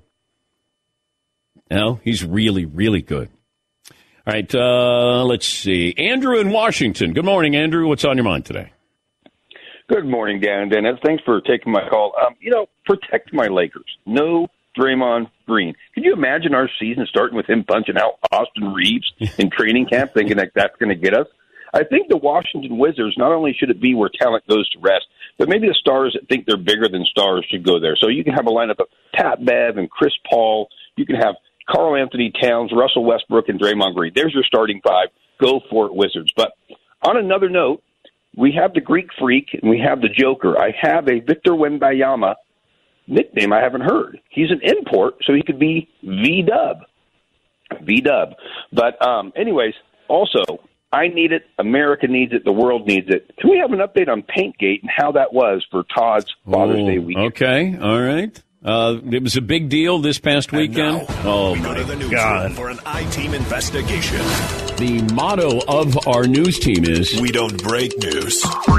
No, he's really, really good. All right, uh, let's see. Andrew in Washington. Good morning, Andrew. What's on your mind today? Good morning, Dan and Dennis. Thanks for taking my call. Um, you know, protect my Lakers. No Draymond Green. Can you imagine our season starting with him punching out Austin Reeves in training camp, thinking that that's going to get us? I think the Washington Wizards, not only should it be where talent goes to rest, but maybe the stars that think they're bigger than stars should go there. So you can have a lineup of Pat Bev and Chris Paul. You can have Karl Anthony Towns, Russell Westbrook, and Draymond Green. There's your starting five. Go for it, Wizards. But on another note, we have the Greek Freak and we have the Joker. I have a Victor Wembanyama nickname I haven't heard. He's an import, so he could be V-Dub. V-Dub. But um, anyways, also, I need it. America needs it. The world needs it. Can we have an update on Paintgate and how that was for Todd's Father's Ooh, Day weekend? Okay, all right. Uh, it was a big deal this past weekend. Now, oh, we my go to the God. newsroom for an I-Team investigation. The motto of our news team is, we don't break news.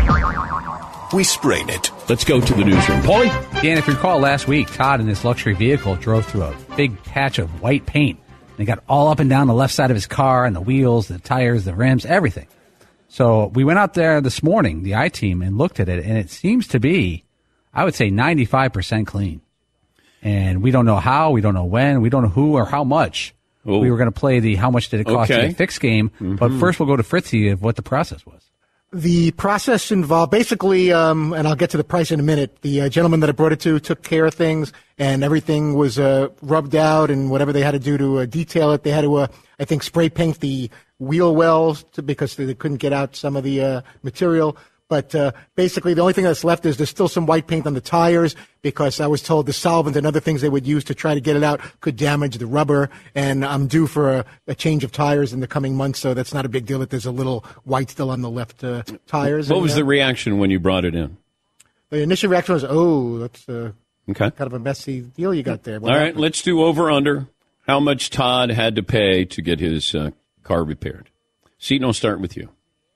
We sprain it. Let's go to the newsroom. Paulie? Dan, if you recall last week, Todd in his luxury vehicle drove through a big patch of white paint. And it got all up and down the left side of his car, and the wheels, the tires, the rims, everything. So we went out there this morning, the I-Team, and looked at it, and it seems to be, I would say, ninety-five percent clean. And we don't know how, we don't know when, we don't know who or how much. Ooh. We were going to play the how much did it cost okay. to fix game. Mm-hmm. But first we'll go to Fritzy of what the process was. The process involved basically, um, and I'll get to the price in a minute, the uh, gentleman that I brought it to took care of things, and everything was uh, rubbed out, and whatever they had to do to uh, detail it. They had to, uh, I think, spray paint the wheel wells to, because they couldn't get out some of the uh, material. But uh, basically, the only thing that's left is there's still some white paint on the tires because I was told the solvent and other things they would use to try to get it out could damage the rubber. And I'm due for a, a change of tires in the coming months, so that's not a big deal that there's a little white still on the left uh, tires. What and, was uh, the reaction when you brought it in? The initial reaction was, oh, that's uh, okay. kind of a messy deal you got there. What All right, happened? let's do over-under. How much Todd had to pay to get his uh, car repaired? Seton, I'll start with you.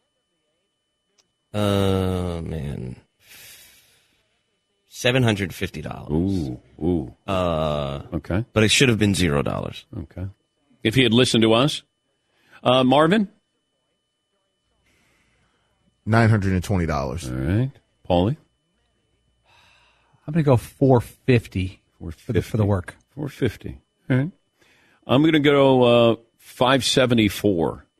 Uh, man. seven hundred fifty dollars. Ooh, ooh. Uh, okay. But it should have been zero dollars. Okay. If he had listened to us. Uh, Marvin? nine hundred twenty dollars. All right. Paulie? I'm going to go four hundred fifty dollars for the, for the work. four hundred fifty dollars. All right. I'm going to go uh, five hundred seventy-four dollars.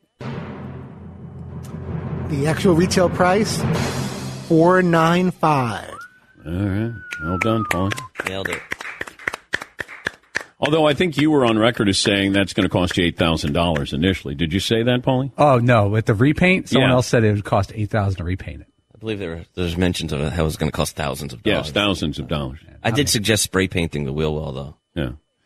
The actual retail price, four hundred ninety-five dollars. All right. Well done, Paulie. Nailed it. Although I think you were on record as saying that's going to cost you eight thousand dollars initially. Did you say that, Paulie? Oh, no. With the repaint, someone Yeah. else said it would cost eight thousand dollars to repaint it. I believe there were, there's mentions of it, how it was going to cost thousands of dollars. Yes, thousands of dollars. I did suggest spray painting the wheel well, though. Yeah.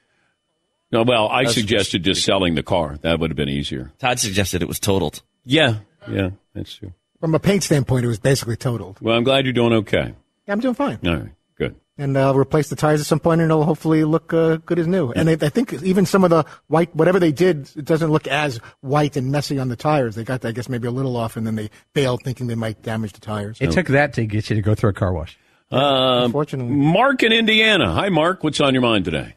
No, well, I That's suggested just selling the car. That would have been easier. Todd suggested it was totaled. Yeah, yeah, that's true. From a paint standpoint, it was basically totaled. Well, I'm glad you're doing okay. Yeah, I'm doing fine. All right, good. And uh, I'll replace the tires at some point, and it'll hopefully look uh, good as new. And I, I think even some of the white, whatever they did, it doesn't look as white and messy on the tires. They got, I guess, maybe a little off, and then they bailed thinking they might damage the tires. It took that to get you to go through a car wash. Uh, Unfortunately. Mark in Indiana. Hi, Mark. What's on your mind today?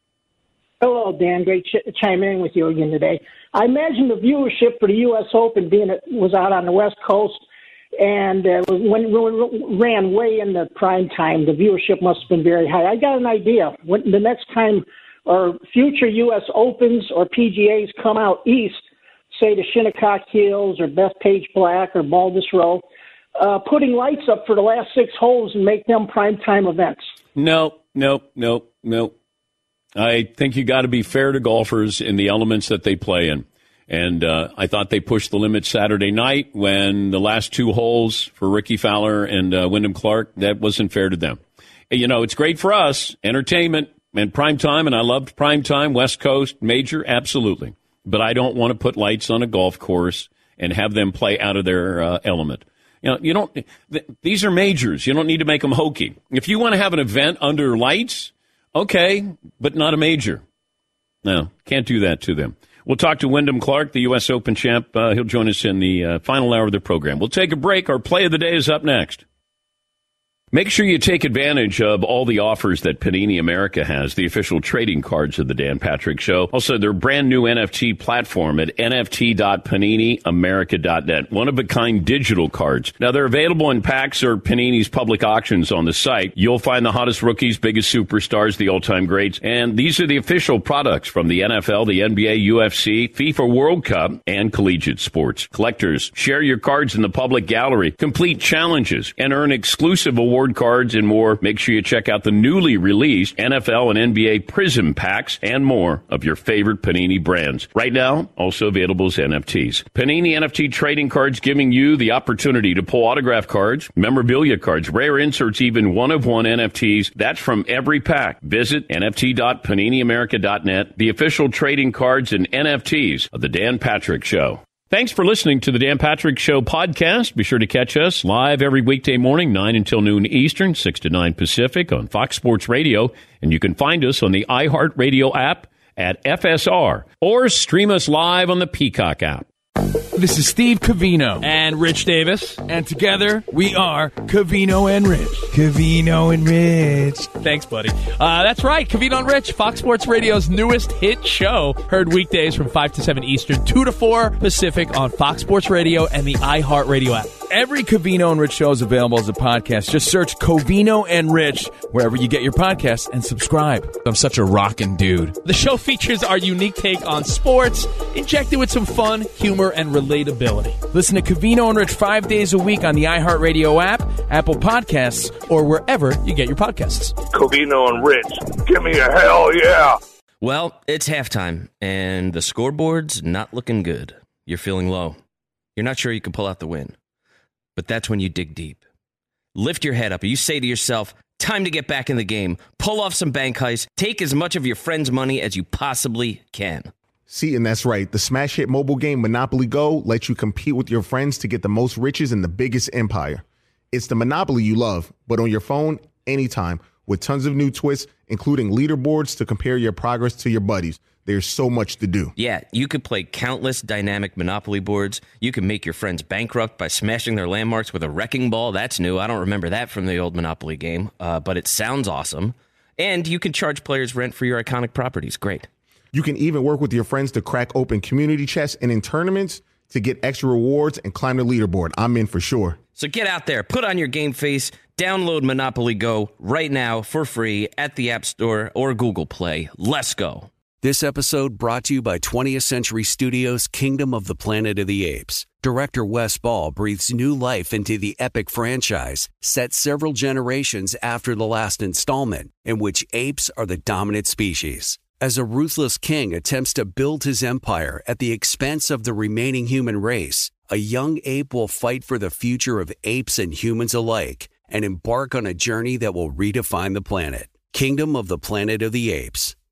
Hello, Dan. Great ch- chime in with you again today. I imagine the viewership for the U S Open being it was out on the West Coast and uh, when, when it ran way in the prime time, the viewership must have been very high. I got an idea. When the next time or future U S Opens or P G As come out east, say the Shinnecock Hills or Bethpage Black or Baldus Row, uh, putting lights up for the last six holes and make them prime time events. No, no, no, no. I think you got to be fair to golfers in the elements that they play in. And uh, I thought they pushed the limit Saturday night when the last two holes for Ricky Fowler and uh, Wyndham Clark, that wasn't fair to them. You know, it's great for us, entertainment and prime time, and I loved prime time, West Coast, major, absolutely. But I don't want to put lights on a golf course and have them play out of their uh, element. You know, you don't. Th- these are majors. You don't need to make them hokey. If you want to have an event under lights, okay, but not a major. No, can't do that to them. We'll talk to Wyndham Clark, the U S Open champ. Uh, he'll join us in the uh, final hour of the program. We'll take a break. Our play of the day is up next. Make sure you take advantage of all the offers that Panini America has, the official trading cards of the Dan Patrick Show. Also, their brand new N F T platform at N F T dot panini america dot net. One-of-a-kind digital cards. Now, they're available in packs or Panini's public auctions on the site. You'll find the hottest rookies, biggest superstars, the all-time greats. And these are the official products from the N F L, the N B A, U F C, FIFA World Cup, and collegiate sports. Collectors, share your cards in the public gallery, complete challenges, and earn exclusive awards cards and more. Make sure you check out the newly released N F L and N B A Prism packs and more of your favorite Panini brands. Right now, also available as N F Ts. Panini N F T trading cards giving you the opportunity to pull autograph cards, memorabilia cards, rare inserts, even one-of-one N F Ts. That's from every pack. Visit N F T dot panini america dot net, the official trading cards and N F Ts of the Dan Patrick Show. Thanks for listening to the Dan Patrick Show podcast. Be sure to catch us live every weekday morning, nine until noon Eastern, six to nine Pacific on Fox Sports Radio. And you can find us on the iHeartRadio app at F S R or stream us live on the Peacock app. This is Steve Covino and Rich Davis, and together we are Covino and Rich. Covino and Rich. Thanks, buddy. Uh, that's right, Covino and Rich, Fox Sports Radio's newest hit show. Heard weekdays from five to seven Eastern, two to four Pacific on Fox Sports Radio and the iHeartRadio app. Every Covino and Rich show is available as a podcast. Just search Covino and Rich wherever you get your podcasts and subscribe. I'm such a rockin' dude. The show features our unique take on sports, injected with some fun, humor, and relatability. Listen to Covino and Rich five days a week on the iHeartRadio app, Apple Podcasts, or wherever you get your podcasts. Covino and Rich, give me a hell yeah. Well, it's halftime, and the scoreboard's not looking good. You're feeling low. You're not sure you can pull out the win. But that's when you dig deep. Lift your head up. You say to yourself, time to get back in the game. Pull off some bank heists. Take as much of your friend's money as you possibly can. See, and that's right. The smash hit mobile game Monopoly Go lets you compete with your friends to get the most riches in the biggest empire. It's the Monopoly you love, but on your phone, anytime, with tons of new twists, including leaderboards to compare your progress to your buddies. There's so much to do. Yeah, you could play countless dynamic Monopoly boards. You can make your friends bankrupt by smashing their landmarks with a wrecking ball. That's new. I don't remember that from the old Monopoly game, uh, but it sounds awesome. And you can charge players rent for your iconic properties. Great. You can even work with your friends to crack open community chests and in tournaments to get extra rewards and climb the leaderboard. I'm in for sure. So get out there, put on your game face, download Monopoly Go right now for free at the App Store or Google Play. Let's go. This episode brought to you by twentieth Century Studios' Kingdom of the Planet of the Apes. Director Wes Ball breathes new life into the epic franchise, set several generations after the last installment, in which apes are the dominant species. As a ruthless king attempts to build his empire at the expense of the remaining human race, a young ape will fight for the future of apes and humans alike and embark on a journey that will redefine the planet. Kingdom of the Planet of the Apes.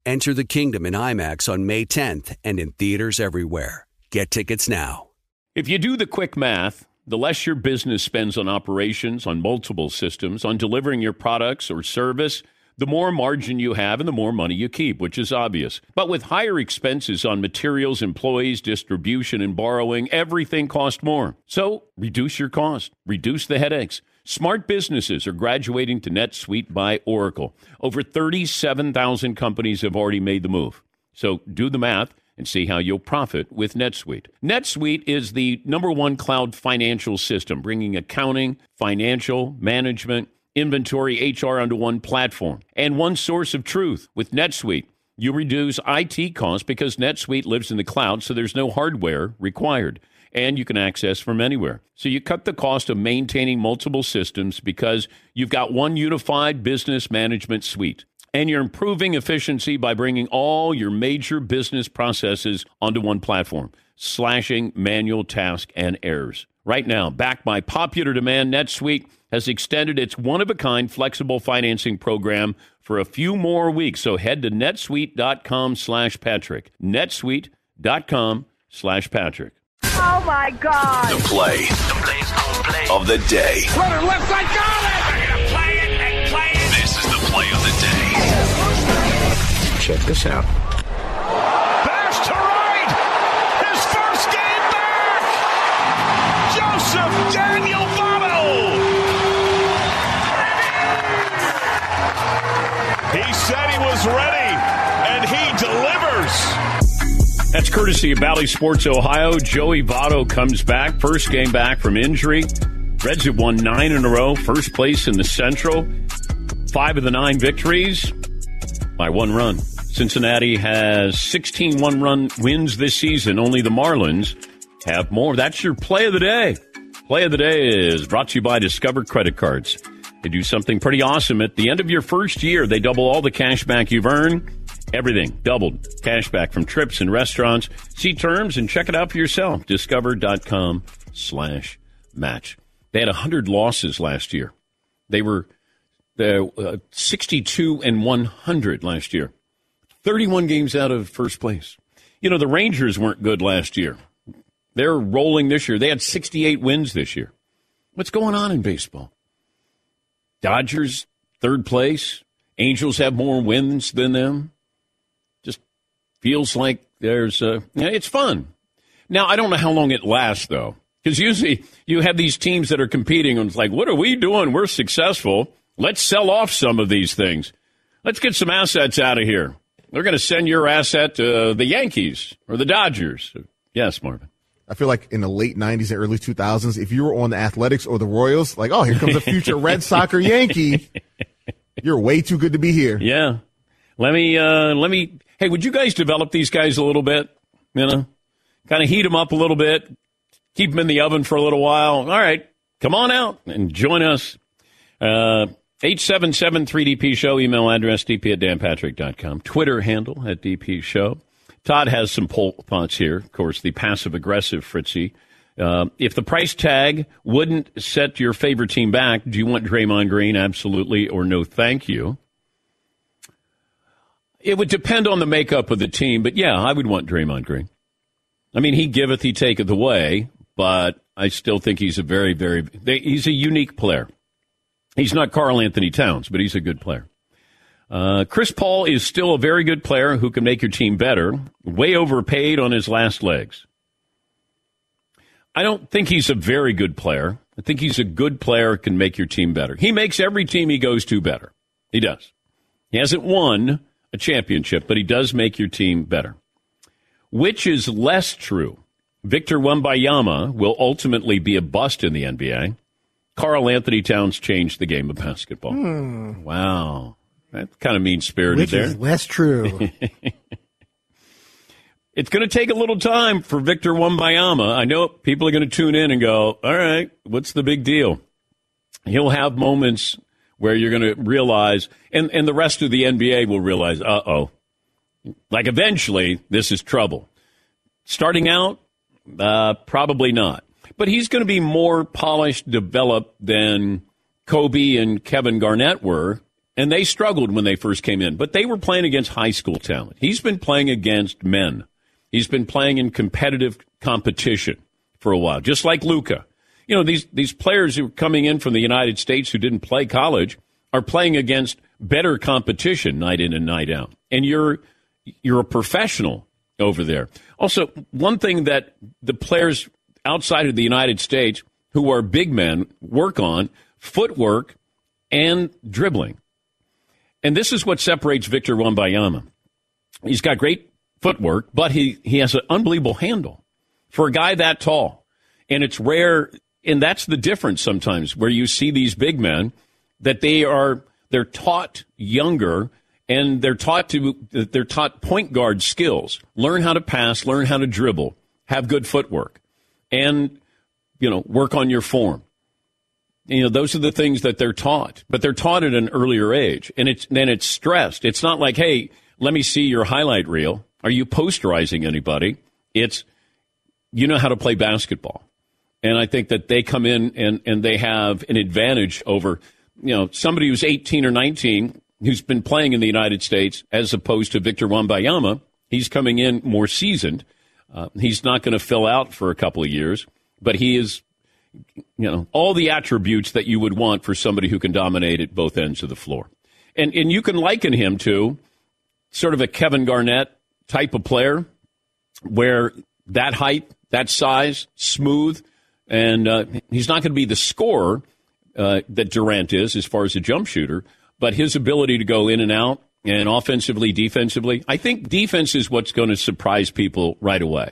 Enter the kingdom in IMAX on May tenth and in theaters everywhere. Get tickets now. If you do the quick math, the less your business spends on operations, on multiple systems, on delivering your products or service, the more margin you have and the more money you keep, which is obvious. But with higher expenses on materials, employees, distribution, and borrowing, everything costs more. So reduce your cost. Reduce the headaches. Smart businesses are graduating to NetSuite by Oracle. Over thirty-seven thousand companies have already made the move. So do the math and see how you'll profit with NetSuite. NetSuite is the number one cloud financial system, bringing accounting, financial, management, inventory, H R onto one platform and one source of truth. With NetSuite, you reduce I T costs because NetSuite lives in the cloud, so there's no hardware required, and you can access from anywhere. So you cut the cost of maintaining multiple systems because you've got one unified business management suite, and you're improving efficiency by bringing all your major business processes onto one platform, slashing manual tasks and errors. Right now, backed by popular demand, NetSuite has extended its one-of-a-kind flexible financing program for a few more weeks. So head to netsuite.com slash Patrick. netsuite.com slash Patrick. Oh, my God. The play, the play's gonna play of the day. Runner left side, got it! We're going to play it and play it. This is the play of the day. Check this out. Bash to right. His first game back. Joseph Daniel Votto. He said he was ready, and he delivers. That's courtesy of Bally Sports Ohio. Joey Votto comes back. First game back from injury. Reds have won nine in a row. First place in the Central. Five of the nine victories by one run. Cincinnati has sixteen one-run wins this season. Only the Marlins have more. That's your play of the day. Play of the day is brought to you by Discover Credit Cards. They do something pretty awesome. At the end of your first year, they double all the cash back you've earned. Everything doubled. Cash back from trips and restaurants. See terms and check it out for yourself. Discover.com slash match. They had one hundred losses last year. They were uh, sixty-two and one hundred last year. thirty-one games out of first place. You know, the Rangers weren't good last year. They're rolling this year. They had sixty-eight wins this year. What's going on in baseball? Dodgers, third place. Angels have more wins than them. Just feels like there's uh, it's fun. Now, I don't know how long it lasts, though, because usually you have these teams that are competing, and it's like, what are we doing? We're successful. Let's sell off some of these things. Let's get some assets out of here. They're going to send your asset to the Yankees or the Dodgers. Yes, Marvin. I feel like in the late nineties and early two thousands, if you were on the Athletics or the Royals, like, oh, here comes a future Red Sox or Yankee. You're way too good to be here. Yeah. Let me, uh, let me, hey, would you guys develop these guys a little bit? You know, kind of heat them up a little bit, keep them in the oven for a little while. All right, come on out and join us. Uh, eight seven seven three D P show, email address d p at dan patrick dot com, Twitter handle at D P show. Todd has some poll thoughts here. Of course, the passive-aggressive Fritzy. Uh, if the price tag wouldn't set your favorite team back, do you want Draymond Green? Absolutely, or no thank you. It would depend on the makeup of the team, but yeah, I would want Draymond Green. I mean, he giveth, he taketh away, but I still think he's a very, very, he's a unique player. He's not Karl Anthony Towns, but he's a good player. Uh, Chris Paul is still a very good player who can make your team better. Way overpaid on his last legs. I don't think he's a very good player. I think he's a good player who can make your team better. He makes every team he goes to better. He does. He hasn't won a championship, but he does make your team better. Which is less true? Victor Wembanyama will ultimately be a bust in the N B A. Karl Anthony Towns changed the game of basketball. Hmm. Wow. That kind of mean-spirited Which there. Which is less true. It's going to take a little time for Victor Wembanyama. I know people are going to tune in and go, all right, what's the big deal? He'll have moments where you're going to realize, and, and the rest of the N B A will realize, uh-oh. Like eventually, this is trouble. Starting out, uh, probably not. But he's going to be more polished, developed than Kobe and Kevin Garnett were And they struggled when they first came in, but they were playing against high school talent. He's been playing against men. He's been playing in competitive competition for a while, just like Luka. You know, these, these players who are coming in from the United States who didn't play college are playing against better competition night in and night out. And you're you're a professional over there. Also, one thing that the players outside of the United States who are big men work on, footwork and dribbling. And this is what separates Victor Wembanyama. He's got great footwork, but he, he has an unbelievable handle for a guy that tall. And it's rare, and that's the difference sometimes, where you see these big men, that they are they're taught younger, and they're taught to they're taught point guard skills. Learn how to pass, learn how to dribble, have good footwork, and you know, work on your form. You know, those are the things that they're taught, but they're taught at an earlier age, and it's then it's stressed. It's not like, hey, let me see your highlight reel. Are you posterizing anybody? It's, you know how to play basketball. And I think that they come in and, and they have an advantage over, you know, somebody who's eighteen or nineteen who's been playing in the United States, as opposed to Victor Wembanyama. He's coming in more seasoned. Uh, he's not going to fill out for a couple of years, but he is, you know, all the attributes that you would want for somebody who can dominate at both ends of the floor. And and you can liken him to sort of a Kevin Garnett type of player, where that height, that size, smooth, and uh, he's not going to be the scorer uh, that Durant is as far as a jump shooter, but his ability to go in and out, and offensively, defensively, I think defense is what's going to surprise people right away.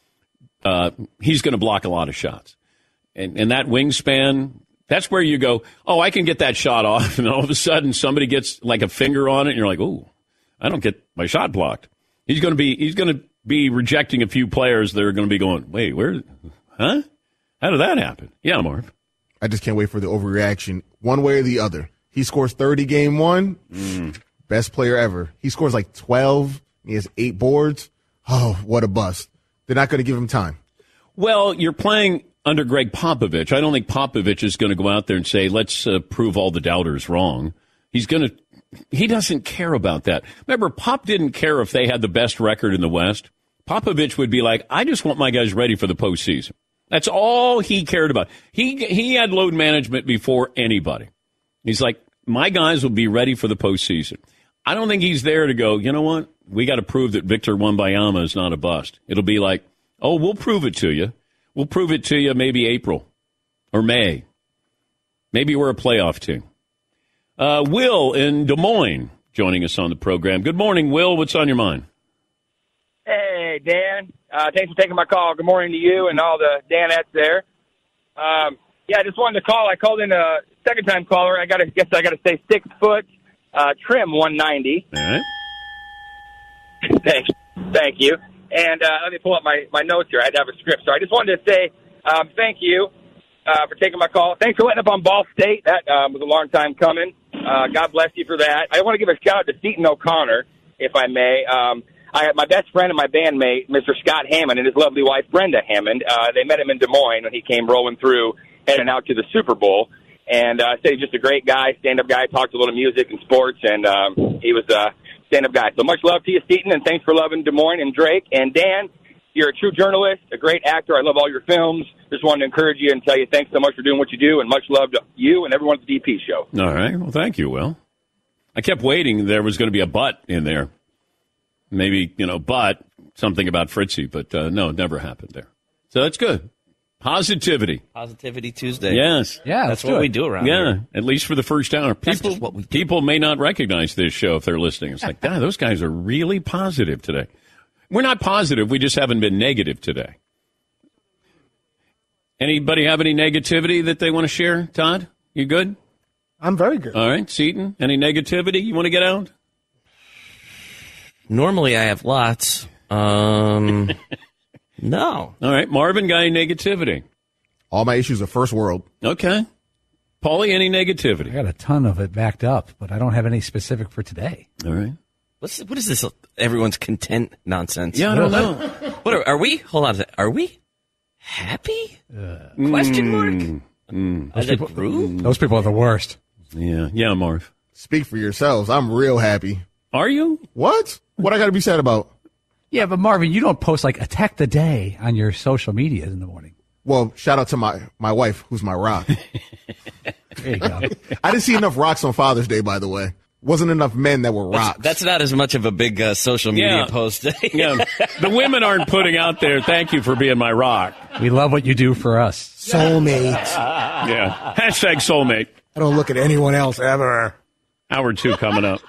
Uh, he's going to block a lot of shots. And, and that wingspan, that's where you go, oh, I can get that shot off, and all of a sudden somebody gets like a finger on it, and you're like, oh, I don't get my shot blocked. He's going to be he's going to be rejecting a few players that are going to be going, wait, where, huh? How did that happen? Yeah, Marv. I just can't wait for the overreaction, one way or the other. He scores thirty game one, mm. best player ever. He scores like twelve. He has eight boards. Oh, what a bust. They're not going to give him time. Well, you're playing under Greg Popovich. I don't think Popovich is going to go out there and say, let's uh, prove all the doubters wrong. He's going to He doesn't care about that. Remember, Pop didn't care if they had the best record in the West. Popovich would be like, I just want my guys ready for the postseason. That's all he cared about. He he had load management before anybody. He's like, my guys will be ready for the postseason. I don't think he's there to go, you know what? We got to prove that Victor Wembanyama is not a bust. It'll be like, oh, we'll prove it to you. We'll prove it to you maybe April or May. Maybe we're a playoff team. Uh, Will in Des Moines joining us on the program. Good morning, Will. What's on your mind? Hey, Dan. Uh, thanks for taking my call. Good morning to you and all the Danettes there. Um, yeah, I just wanted to call. I called in a second-time caller. I got to guess I got to say six foot, uh, trim one ninety. All right. Thanks. Thank you. And uh, let me pull up my, my notes here. I had to have a script. So I just wanted to say um, thank you uh, for taking my call. Thanks for letting up on Ball State. That um, was a long time coming. Uh, God bless you for that. I want to give a shout out to Seton O'Connor, if I may. Um, I had my best friend and my bandmate, Mister Scott Hammond, and his lovely wife, Brenda Hammond. Uh, they met him in Des Moines when he came rolling through, heading out to the Super Bowl. And uh, said he's just a great guy, stand-up guy, talked a little music and sports, and um, he was a stand-up guy. So much love to you, Seton, and thanks for loving Des Moines and Drake. And Dan, you're a true journalist, a great actor. I love all your films. Just wanted to encourage you and tell you thanks so much for doing what you do, and much love to you and everyone at the D P show. All right. Well, thank you, Will. I kept waiting. There was going to be a but in there. Maybe, you know, but something about Fritzy, but uh, no, it never happened there. So that's good. Positivity. Positivity Tuesday. Yes. Yeah, that's what we do around yeah, here. Yeah, at least for the first hour. People, what we do. people may not recognize this show if they're listening. It's like, God, those guys are really positive today. We're not positive. We just haven't been negative today. Anybody have any negativity that they want to share? Todd, you good? I'm very good. All right. Seton, any negativity you want to get out? Normally I have lots. Um, no. All right. Marvin, got any negativity? All my issues are first world. Okay. Paulie, any negativity? I got a ton of it backed up, but I don't have any specific for today. All right. What's what is this? Everyone's content nonsense. Yeah, I don't know. What are, are we? Hold on a second. Are we happy? Uh, Question mark. Mm, mm. Those, people, those people are the worst. Yeah. Yeah, Marv. Speak for yourselves. I'm real happy. Are you? What? What I got to be sad about? Yeah, but Marvin, you don't post like attack the day on your social media in the morning. Well, shout out to my, my wife, who's my rock. There you go. I didn't see enough rocks on Father's Day, by the way. Wasn't enough men that were rocks. That's, that's not as much of a big uh, social media Yeah. post. Yeah. The women aren't putting out there, thank you for being my rock. We love what you do for us. Soulmate. Yeah. Hashtag soulmate. I don't look at anyone else ever. Hour two coming up.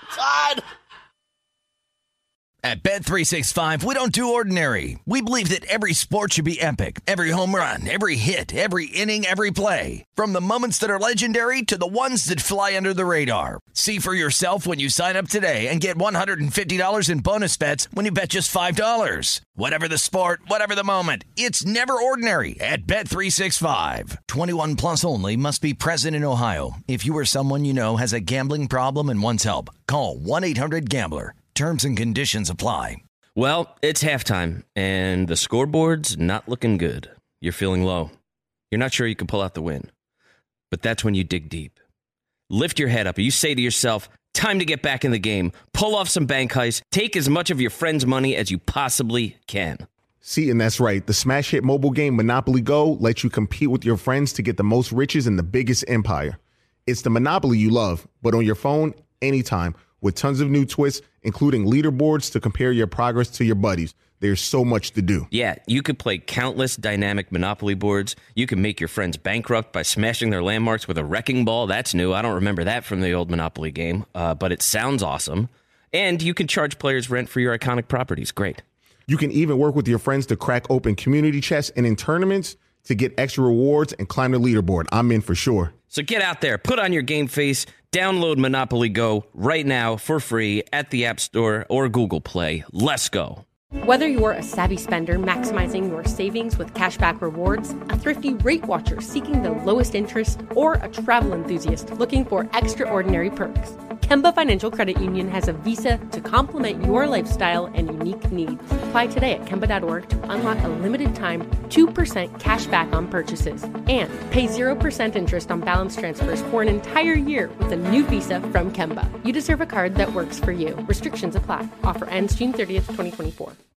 At Bet three sixty-five, we don't do ordinary. We believe that every sport should be epic. Every home run, every hit, every inning, every play. From the moments that are legendary to the ones that fly under the radar. See for yourself when you sign up today and get one hundred fifty dollars in bonus bets when you bet just five dollars. Whatever the sport, whatever the moment, it's never ordinary at Bet three sixty-five. twenty-one plus only. Must be present in Ohio. If you or someone you know has a gambling problem and wants help, call one eight hundred gambler. Terms and conditions apply. Well, it's halftime, and the scoreboard's not looking good. You're feeling low. You're not sure you can pull out the win. But that's when you dig deep. Lift your head up. You say to yourself, time to get back in the game. Pull off some bank heists. Take as much of your friend's money as you possibly can. See, and that's right. The smash hit mobile game Monopoly Go lets you compete with your friends to get the most riches in the biggest empire. It's the Monopoly you love, but on your phone, anytime, with tons of new twists, including leaderboards to compare your progress to your buddies. There's so much to do. Yeah, you could play countless dynamic Monopoly boards. You can make your friends bankrupt by smashing their landmarks with a wrecking ball. That's new. I don't remember that from the old Monopoly game, uh, but it sounds awesome. And you can charge players rent for your iconic properties. Great. You can even work with your friends to crack open community chests and in tournaments to get extra rewards and climb the leaderboard. I'm in for sure. So get out there, put on your game face, download Monopoly Go right now for free at the App Store or Google Play. Let's go. Whether you're a savvy spender maximizing your savings with cashback rewards, a thrifty rate watcher seeking the lowest interest, or a travel enthusiast looking for extraordinary perks, Kemba Financial Credit Union has a visa to complement your lifestyle and unique needs. Apply today at Kemba dot org to unlock a limited time two percent cash back on purchases and pay zero percent interest on balance transfers for an entire year with a new visa from Kemba. You deserve a card that works for you. Restrictions apply. Offer ends June thirtieth, twenty twenty-four.